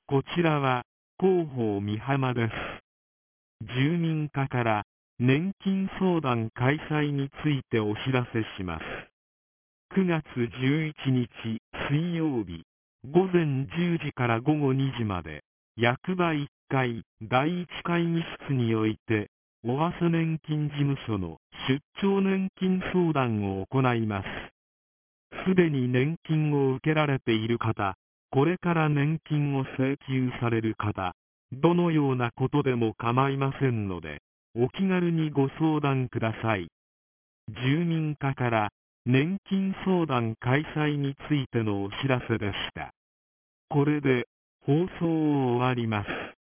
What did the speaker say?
こちらは広報美浜です。住民課から年金相談開催についてお知らせします。9月11日水曜日午前10時から午後2時まで役場1階第1会議室において尾鷲年金事務所の出張年金相談を行います。すでに年金を受けられている方、これから年金を請求される方、どのようなことでも構いませんので、お気軽にご相談ください。住民課から年金相談開催についてのお知らせでした。これで放送を終わります。